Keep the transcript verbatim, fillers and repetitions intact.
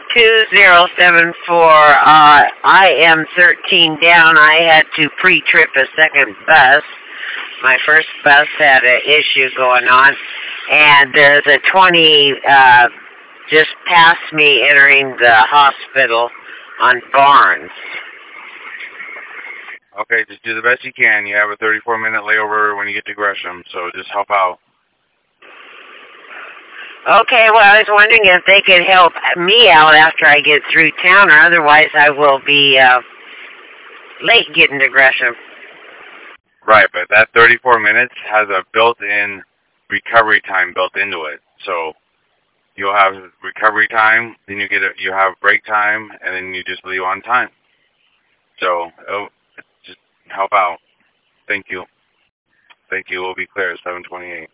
two zero seven four. Uh, I am thirteen down. I had to pre-trip a second bus. My first bus had an issue going on, and there's a twenty uh, just past me entering the hospital on Barnes. Okay, just do the best you can. You have a thirty-four minute layover when you get to Gresham, so just help out. Okay, well, I was wondering if they could help me out after I get through town, or otherwise I will be uh, late getting to Gresham. Right, but that thirty-four minutes has a built-in recovery time built into it. So you'll have recovery time, then you get a, you have break time, and then you just leave on time. So oh, just help out. Thank you. Thank you. We'll be clear at seven twenty-eight.